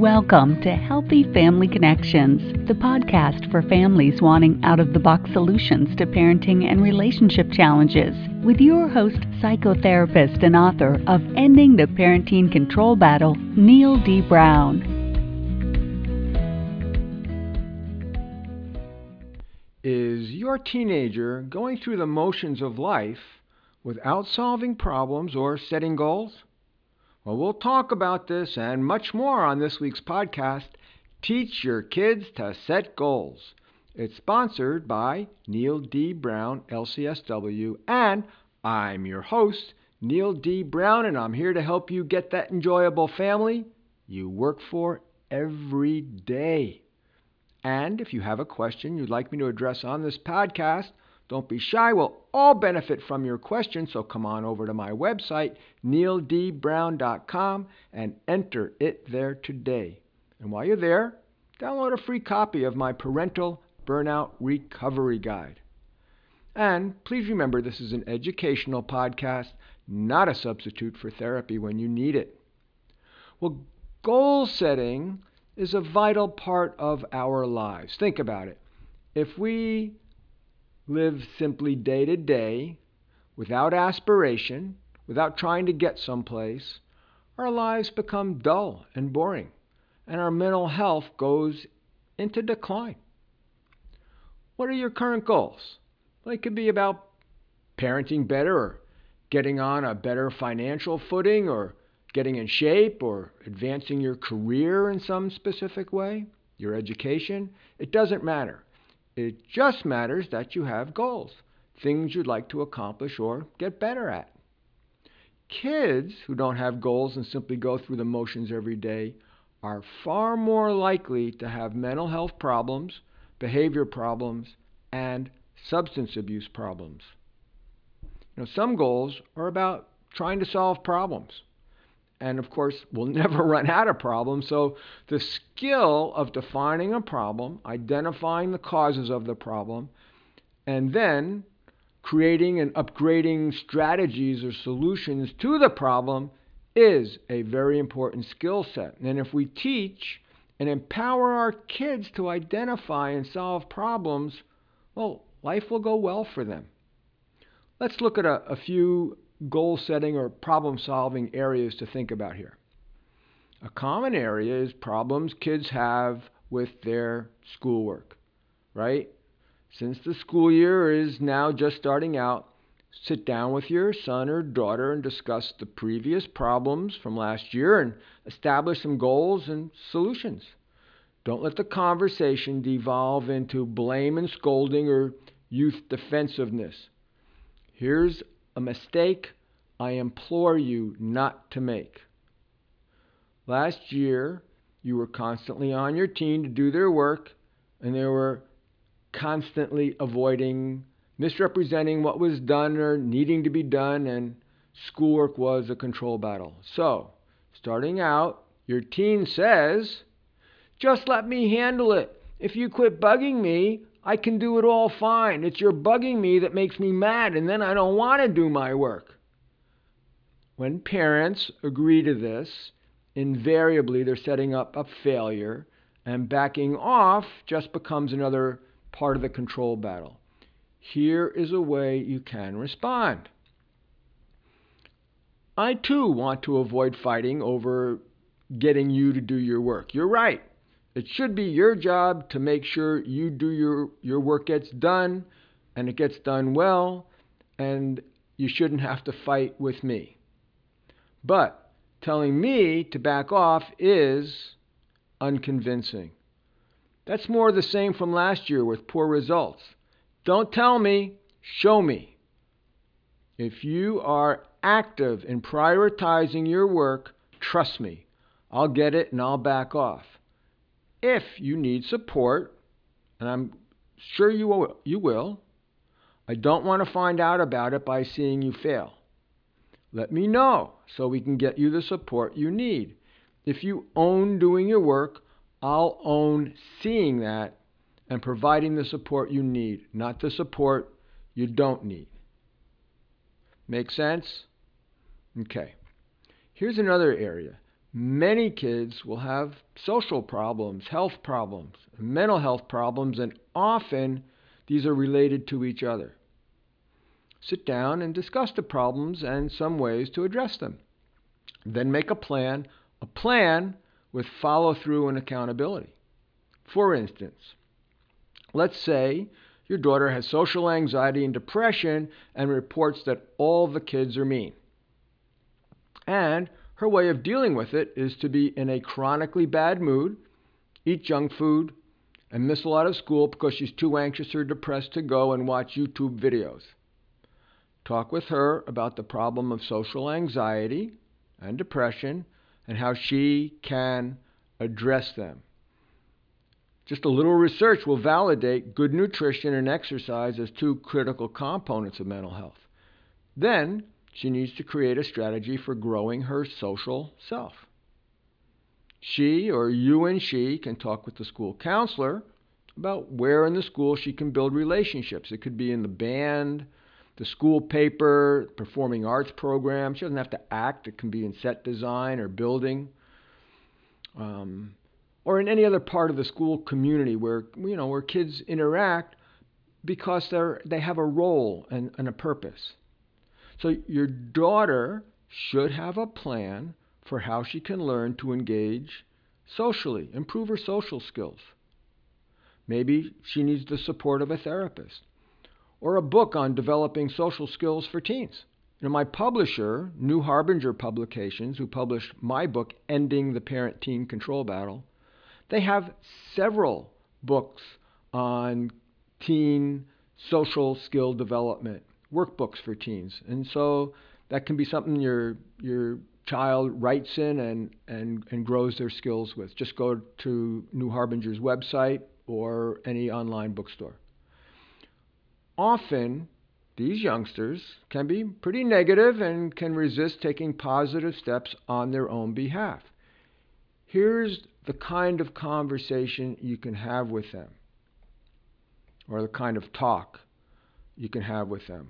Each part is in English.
Welcome to Healthy Family Connections, the podcast for families wanting out-of-the-box solutions to parenting and relationship challenges, with your host, psychotherapist and author of Ending the Parenting Control Battle, Neil D. Brown. Is your teenager going through the motions of life without solving problems or setting goals? Well, we'll talk about this and much more on this week's podcast, Teach Your Kids to Set Goals. It's sponsored by Neil D. Brown, LCSW, and I'm your host, Neil D. Brown, and I'm here to help you get that enjoyable family you work for every day. And if you have a question you'd like me to address on this podcast, don't be shy. We'll all benefit from your question, so come on over to my website, neildbrown.com, and enter it there today. And while you're there, download a free copy of my Parental Burnout Recovery Guide. And please remember, this is an educational podcast, not a substitute for therapy when you need it. Well, goal setting is a vital part of our lives. Think about it. If we live simply day to day, without aspiration, without trying to get someplace, our lives become dull and boring, and our mental health goes into decline. What are your current goals? Well, it could be about parenting better, or getting on a better financial footing, or getting in shape, or advancing your career in some specific way, your education. It doesn't matter. It just matters that you have goals, things you'd like to accomplish or get better at. Kids who don't have goals and simply go through the motions every day are far more likely to have mental health problems, behavior problems, and substance abuse problems. Some goals are about trying to solve problems. And of course, we'll never run out of problems. So the skill of defining a problem, identifying the causes of the problem, and then creating and upgrading strategies or solutions to the problem is a very important skill set. And if we teach and empower our kids to identify and solve problems, well, life will go well for them. Let's look at a few goal setting or problem solving areas to think about here. A common area is problems kids have with their schoolwork, right? Since the school year is now just starting out, sit down with your son or daughter and discuss the previous problems from last year and establish some goals and solutions. Don't let the conversation devolve into blame and scolding or youth defensiveness. Here's a mistake I implore you not to make. Last year, you were constantly on your teen to do their work, and they were constantly avoiding, misrepresenting what was done or needing to be done, and schoolwork was a control battle. So, starting out, your teen says, "Just let me handle it. If you quit bugging me, I can do it all fine. It's your bugging me that makes me mad, and then I don't want to do my work." When parents agree to this, invariably they're setting up a failure, and backing off just becomes another part of the control battle. Here is a way you can respond. I too want to avoid fighting over getting you to do your work. You're right. It should be your job to make sure you do your work gets done, and it gets done well, and you shouldn't have to fight with me. But telling me to back off is unconvincing. That's more the same from last year with poor results. Don't tell me, show me. If you are active in prioritizing your work, trust me, I'll get it and I'll back off. If you need support, and I'm sure you will, I don't want to find out about it by seeing you fail. Let me know so we can get you the support you need. If you own doing your work, I'll own seeing that and providing the support you need, not the support you don't need. Make sense? Okay. Here's another area. Many kids will have social problems, health problems, mental health problems, and often these are related to each other. Sit down and discuss the problems and some ways to address them. Then make a plan with follow-through and accountability. For instance, let's say your daughter has social anxiety and depression and reports that all the kids are mean. And her way of dealing with it is to be in a chronically bad mood, eat junk food, and miss a lot of school because she's too anxious or depressed to go and watch YouTube videos. Talk with her about the problem of social anxiety and depression and how she can address them. Just a little research will validate good nutrition and exercise as two critical components of mental health. Then she needs to create a strategy for growing her social self. She, or you and she, can talk with the school counselor about where in the school she can build relationships. It could be in the band, the school paper, performing arts program. She doesn't have to act. It can be in set design or building, or in any other part of the school community where kids interact because they have a role and a purpose. So your daughter should have a plan for how she can learn to engage socially, improve her social skills. Maybe she needs the support of a therapist or a book on developing social skills for teens. My publisher, New Harbinger Publications, who published my book, Ending the Parent-Teen Control Battle, they have several books on teen social skill development, workbooks for teens. And so that can be something your child writes in and grows their skills with. Just go to New Harbinger's website or any online bookstore. Often, these youngsters can be pretty negative and can resist taking positive steps on their own behalf. Here's the kind of conversation you can have with them, or the kind of talk you can have with them.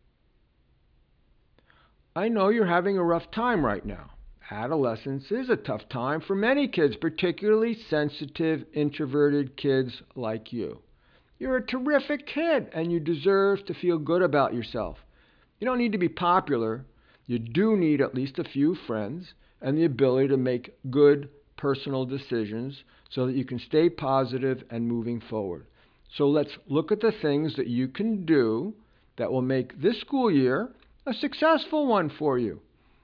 I know you're having a rough time right now. Adolescence is a tough time for many kids, particularly sensitive, introverted kids like you. You're a terrific kid, and you deserve to feel good about yourself. You don't need to be popular. You do need at least a few friends and the ability to make good personal decisions so that you can stay positive and moving forward. So let's look at the things that you can do that will make this school year a successful one for you.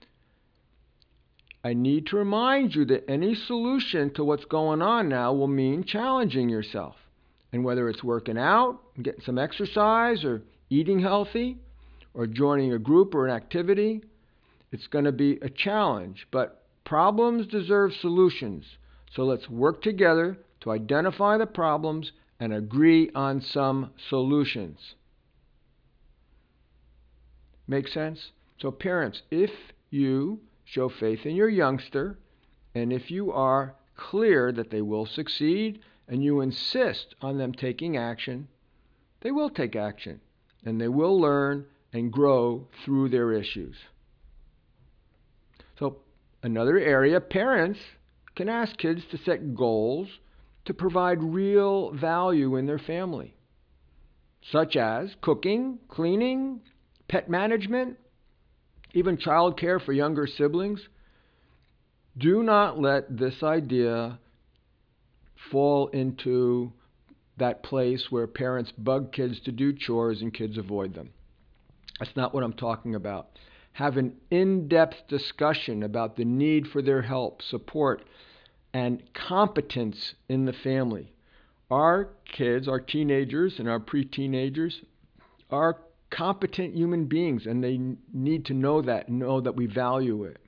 I need to remind you that any solution to what's going on now will mean challenging yourself. And whether it's working out, getting some exercise, or eating healthy, or joining a group or an activity, it's going to be a challenge. But problems deserve solutions. So let's work together to identify the problems and agree on some solutions. Make sense? So parents, if you show faith in your youngster, and if you are clear that they will succeed, and you insist on them taking action, they will take action, and they will learn and grow through their issues. So another area, parents can ask kids to set goals to provide real value in their family, such as cooking, cleaning, pet management, even child care for younger siblings. Do not let this idea fall into that place where parents bug kids to do chores and kids avoid them. That's not what I'm talking about. Have an in-depth discussion about the need for their help, support, and competence in the family. Our kids, our teenagers and our pre-teenagers are competent human beings, and they need to know that we value it.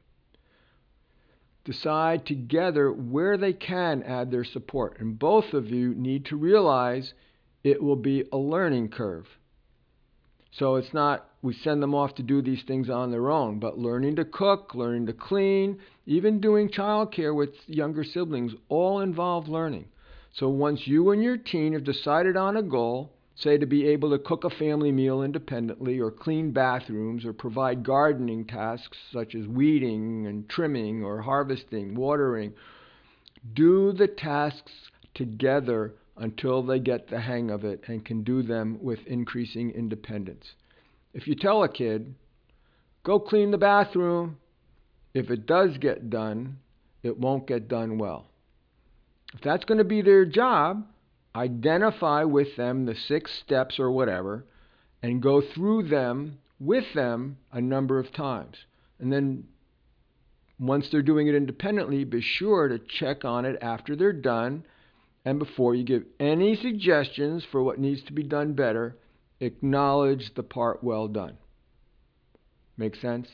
Decide together where they can add their support. And both of you need to realize it will be a learning curve. So it's not we send them off to do these things on their own, but learning to cook, learning to clean, even doing childcare with younger siblings, all involve learning. So once you and your teen have decided on a goal, say to be able to cook a family meal independently, or clean bathrooms, or provide gardening tasks such as weeding and trimming or harvesting, watering. Do the tasks together until they get the hang of it and can do them with increasing independence. If you tell a kid, go clean the bathroom, if it does get done, it won't get done well. If that's going to be their job, identify with them the 6 steps or whatever and go through them with them a number of times. And then once they're doing it independently, be sure to check on it after they're done, and before you give any suggestions for what needs to be done better, acknowledge the part well done. Make sense?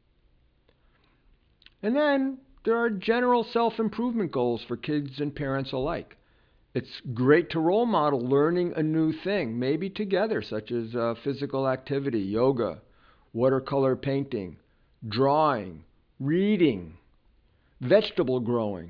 And then there are general self-improvement goals for kids and parents alike. It's great to role model learning a new thing, maybe together, such as physical activity, yoga, watercolor painting, drawing, reading, vegetable growing.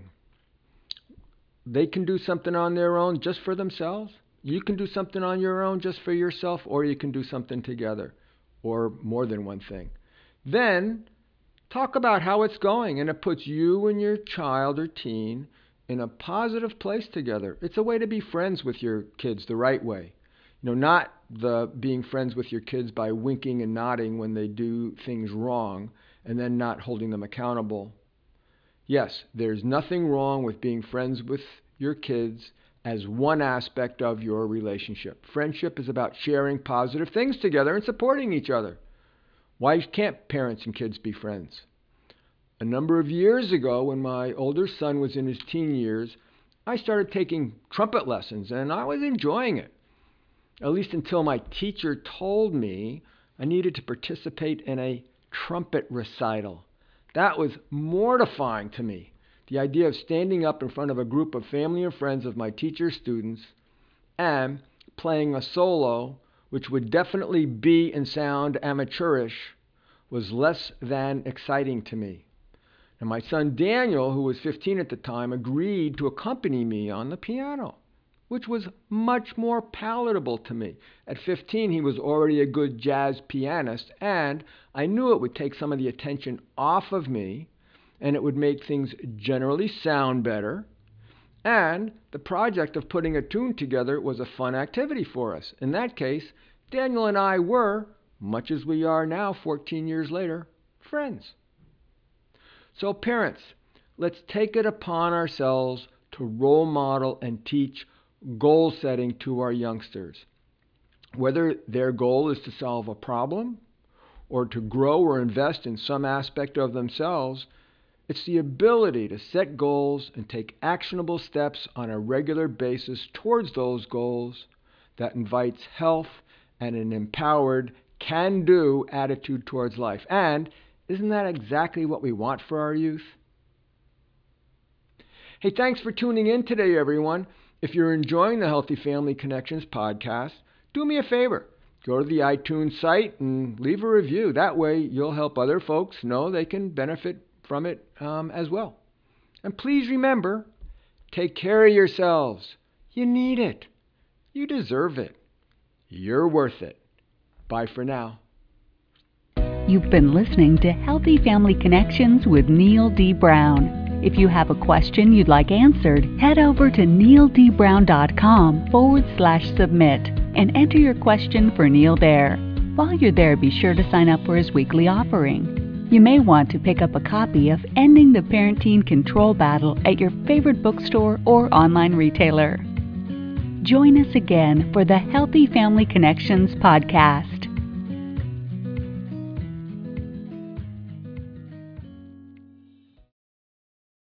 They can do something on their own just for themselves. You can do something on your own just for yourself, or you can do something together, or more than one thing. Then talk about how it's going, and it puts you and your child or teen in a positive place together. It's a way to be friends with your kids the right way. Not the being friends with your kids by winking and nodding when they do things wrong and then not holding them accountable. Yes, there's nothing wrong with being friends with your kids as one aspect of your relationship. Friendship is about sharing positive things together and supporting each other. Why can't parents and kids be friends? A number of years ago, when my older son was in his teen years, I started taking trumpet lessons, and I was enjoying it. At least until my teacher told me I needed to participate in a trumpet recital. That was mortifying to me. The idea of standing up in front of a group of family and friends of my teacher's students and playing a solo, which would definitely be and sound amateurish, was less than exciting to me. And my son Daniel, who was 15 at the time, agreed to accompany me on the piano, which was much more palatable to me. At 15, he was already a good jazz pianist, and I knew it would take some of the attention off of me, and it would make things generally sound better. And the project of putting a tune together was a fun activity for us. In that case, Daniel and I were, much as we are now 14 years later, friends. So parents, let's take it upon ourselves to role model and teach goal setting to our youngsters. Whether their goal is to solve a problem or to grow or invest in some aspect of themselves, it's the ability to set goals and take actionable steps on a regular basis towards those goals that invites health and an empowered, can-do attitude towards life. And isn't that exactly what we want for our youth? Hey, thanks for tuning in today, everyone. If you're enjoying the Healthy Family Connections podcast, do me a favor. Go to the iTunes site and leave a review. That way you'll help other folks know they can benefit from it as well. And please remember, take care of yourselves. You need it. You deserve it. You're worth it. Bye for now. You've been listening to Healthy Family Connections with Neil D. Brown. If you have a question you'd like answered, head over to neildbrown.com/submit and enter your question for Neil there. While you're there, be sure to sign up for his weekly offering. You may want to pick up a copy of Ending the Parent-Teen Control Battle at your favorite bookstore or online retailer. Join us again for the Healthy Family Connections podcast.